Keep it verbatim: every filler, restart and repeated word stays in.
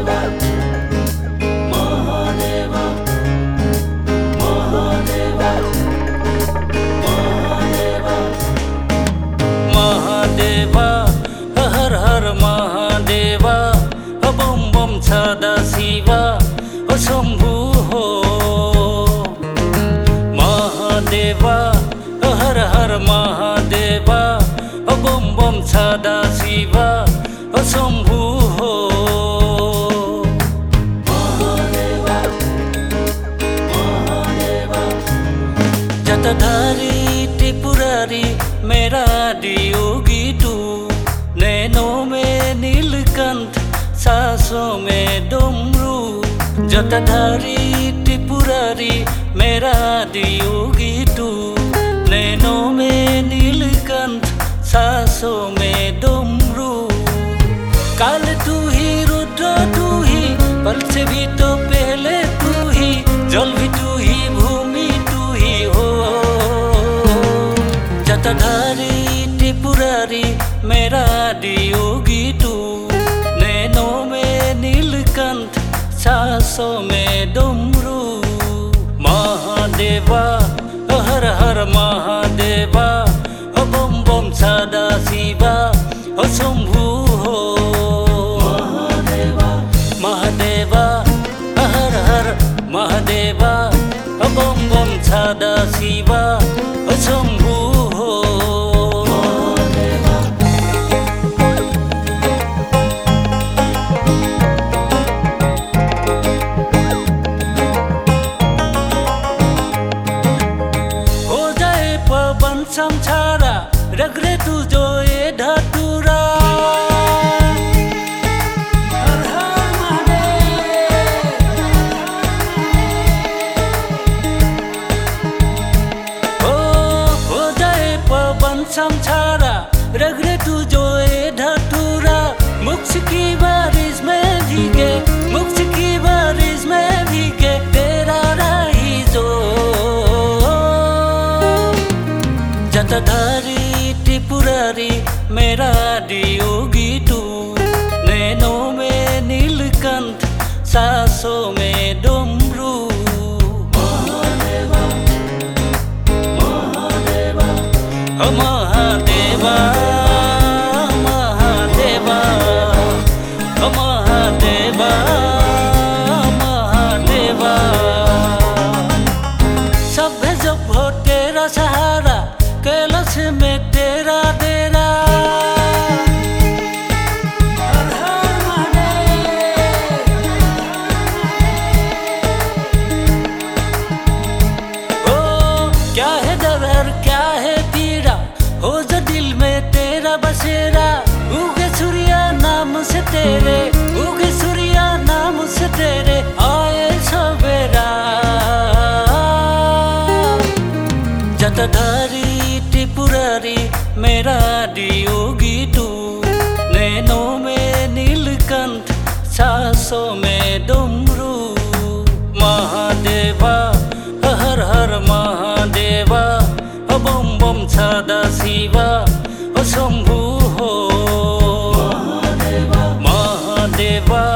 महादेवा हर हर महादेवा बम बम सदा शिवा शंभु हो महादेवा हर हर महादेवा बम बम सदा शिवा शंभु हो महादेवा महादेवा जटाधारी त्रिपुरारी मेरा योगी तू नैनों में नीलकंठ सांसों में डमरू जटाधारी त्रिपुरारी मेरा योगी तू नैनों में नीलकंठ सांसों में डमरू काल तू ही रुद्र तू ही पल से भी तो पहले तू ही जल भी तू ही भूमि तू ही हो जटाधारी त्रिपुरारी मेरा योगी तू नैनों में नीलकंठ सांसों में डमरू महादेवा हर हर महादेवा बम बम सदा शिवा शंभु हो महादेवा महादेवा हर हर महादेवा बम बम सदा शिवा शंभु हो संसारा रगड़े तू जो ये धतूरा हर हर महादेव हो हो जाए पवन संसारा रगड़े तू जो ये धतूरा मोक्ष की बारिश में भीगे मोक्ष की बारिश में भीगे तेरा राही जो जटाधारी त्रिपुरारी मेरा योगी तू नैनों में नीलकंठ सांसों में डमरू महादेवा महादेवा महादेवा महादेवा महादेवा महादेवा सब है जब हो तेरा सहारा कैलाश में तेरा डेरा हर हर महादेव ओ क्या है डर क्या है पीड़ा हो जो दिल में तेरा बसेरा उगे सूर्या नाम से तेरे उगे सूर्या नाम से तेरे आए सवेरा जटाधारी त्रिपुरारी मेरा योगी तू नैनों में नीलकंठ सांसों में डमरू महादेवा हर हर महादेवा बम बम सदा शिवा शंभु हो महादेवा महादेवा